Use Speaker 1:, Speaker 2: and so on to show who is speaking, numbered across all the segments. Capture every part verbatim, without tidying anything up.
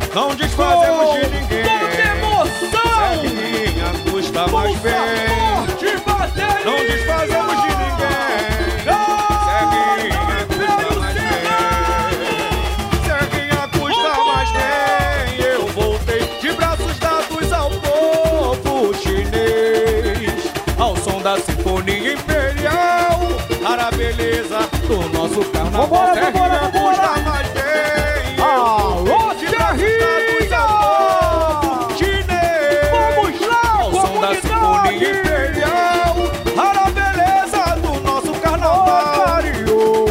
Speaker 1: não desfazemos de ninguém.
Speaker 2: Toda emoção,
Speaker 1: Serrinha custa mais bem, não desfazemos de ninguém. Serrinha custa mais bem, Serrinha custa mais bem. Eu voltei de braços dados ao povo chinês, ao som da Sinfonia Imperial, para a beleza do nosso carnaval.
Speaker 2: Vambora,
Speaker 1: Serrinha
Speaker 2: vambora, vambora.
Speaker 1: custa mais bem.
Speaker 2: Alô, Serrinha! Vamos lá,
Speaker 1: ao som da Sinfonia Imperial, para a beleza do nosso carnaval.
Speaker 2: Clareou,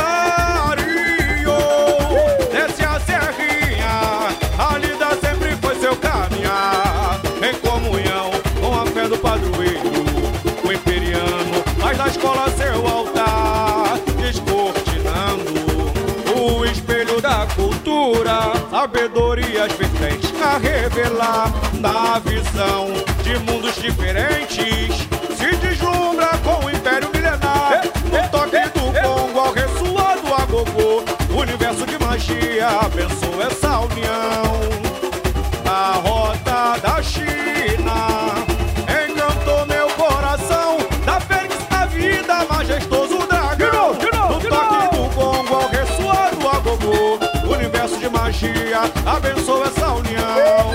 Speaker 1: clareou, desce a serrinha, a lida sempre foi seu caminhar, em comunhão com a fé do padroeiro, o imperiano faz da escola seu altar, descortinando o espelho da cultura, sabedorias vertentes a revelar, na visão de mundos diferentes, se deslumbra com o império milenar, no toque do Congo ao ressoar do agogô, o universo de magia abençoa essa união. A rota da China encantou meu coração, da fênix da vida, majestoso dragão, no toque do Congo ao ressoar do agogô, o universo de magia abençoa essa união.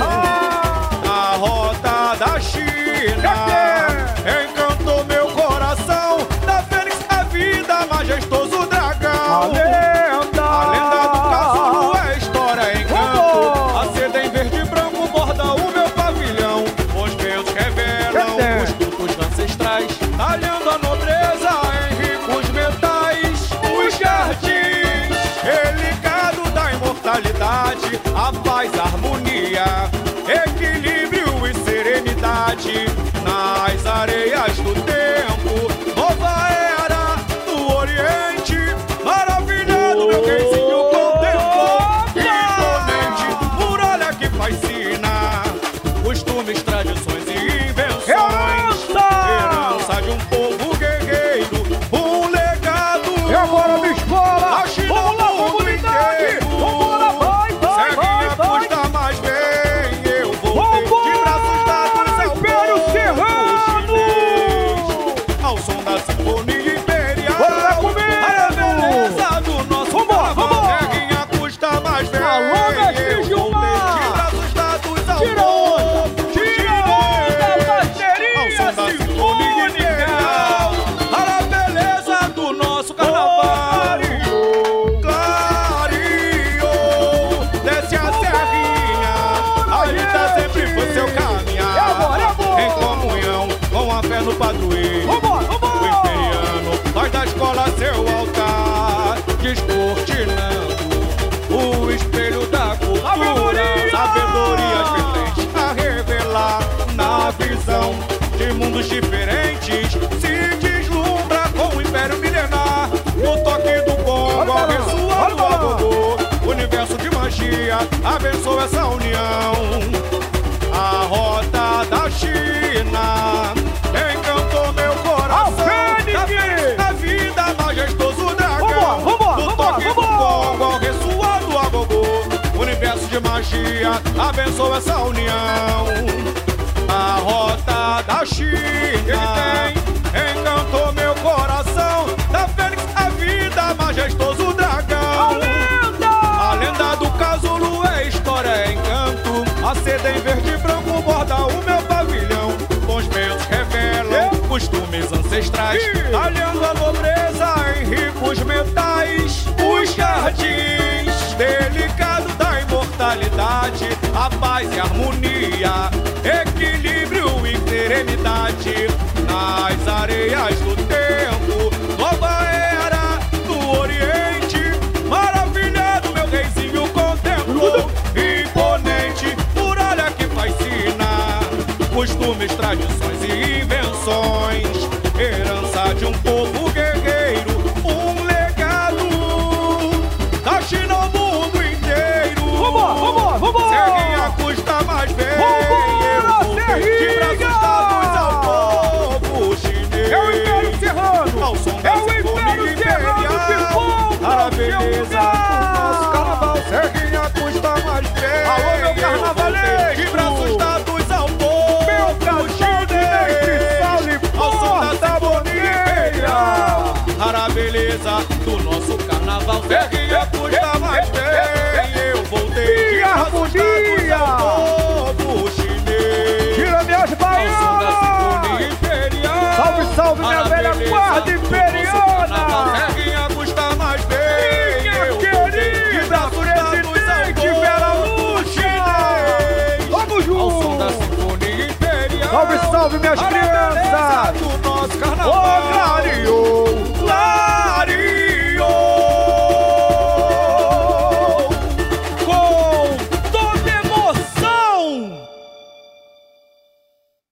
Speaker 1: A rota da China encantou meu coração, da fênix da vida, majestoso dragão.
Speaker 2: a lenda,
Speaker 1: A lenda do casulo é história, é encanto. A seda em verde e branco borda o meu pavilhão. Os ventos revelam os cultos ancestrais, talhando a nobreza em ricos metais. Os jardins, relicado da imortalidade, a paz, a harmonia, equilíbrio e serenidade. Nas areias do tempo, nova era do Oriente, maravilhado meu reizinho contemplou. Imponente, muralha que fascina, costumes, tradições e invenções. Herança de um povo guerreiro, um legado.
Speaker 2: é agora minha escola.
Speaker 1: A China
Speaker 2: Vamos lá,
Speaker 1: ao mundo
Speaker 2: comunidade.
Speaker 1: inteiro.
Speaker 2: Vamos lá, vai, vai,
Speaker 1: Serrinha
Speaker 2: vai, vai.
Speaker 1: custa mais bem, eu voltei de
Speaker 2: Vambora,
Speaker 1: braços dados ao
Speaker 2: Império
Speaker 1: povo
Speaker 2: Serrano.
Speaker 1: chinês, ao som da Sinfonia Imperial,
Speaker 2: Bora lá comigo.
Speaker 1: para a beleza do nosso
Speaker 2: Vambora,
Speaker 1: carnaval.
Speaker 2: vambora.
Speaker 1: Serrinha custa mais bem,
Speaker 2: Alô, mestre
Speaker 1: eu
Speaker 2: Gilmar.
Speaker 1: voltei de braços dados ao
Speaker 2: Tira onda,
Speaker 1: povo
Speaker 2: tira onda,
Speaker 1: chinês,
Speaker 2: parceria
Speaker 1: ao som da Sinfonia
Speaker 2: sinfônica.
Speaker 1: Imperial, para a beleza do nosso carnaval. Clareou, desce a serrinha, a lida sempre foi seu caminhar,
Speaker 2: É agora, é agora.
Speaker 1: em comunhão com a fé no padroeiro,
Speaker 2: Vambora,
Speaker 1: o
Speaker 2: vambora.
Speaker 1: imperiano faz da escola seu altar, descortinando o espelho da cultura,
Speaker 2: Sabedoria.
Speaker 1: sabedorias vertentes a revelar, na visão de mundos diferentes, se deslumbra com o império milenar, no toque do Congo ao ressoar do agogô, universo de magia abençoa essa união. A rota da China encantou meu coração, da fênix da vida, majestoso dragão,
Speaker 2: Vambora, vambora,
Speaker 1: no
Speaker 2: vambora,
Speaker 1: toque do
Speaker 2: vambora.
Speaker 1: Congo ao ressoar do agogô, universo de magia abençoa essa união. A rota da China encantou meu coração, da fênix da vida, majestoso dragão. A lenda do casulo é história, é encanto. A seda em verde e branco borda o meu pavilhão. Bons ventos revelam costumes ancestrais, talhando a nobreza em ricos metais. Os jardins, delicado da imortalidade, a paz e a harmonia, equilíbrio e serenidade. Nas areias do tempo, nova era do Oriente, maravilhado meu reizinho contemplou. Imponente, muralha que fascina, costumes, tradições e invenções. Herança de um povo guerreiro, um legado da China ao mundo inteiro.
Speaker 2: Vambora, vambora, vambora.
Speaker 1: Serrinha custa mais bem,
Speaker 2: Vambora,
Speaker 1: eu voltei de
Speaker 2: Serrinha.
Speaker 1: braços dados ao povo chinês,
Speaker 2: É o Império Serrano.
Speaker 1: ao som da
Speaker 2: É o
Speaker 1: Sinfonia
Speaker 2: Império Serrano que
Speaker 1: Imperial,
Speaker 2: volta
Speaker 1: para a
Speaker 2: ao seu
Speaker 1: beleza
Speaker 2: lugar.
Speaker 1: do nosso carnaval. Serrinha custa mais bem.
Speaker 2: Alô, salve, minhas crianças!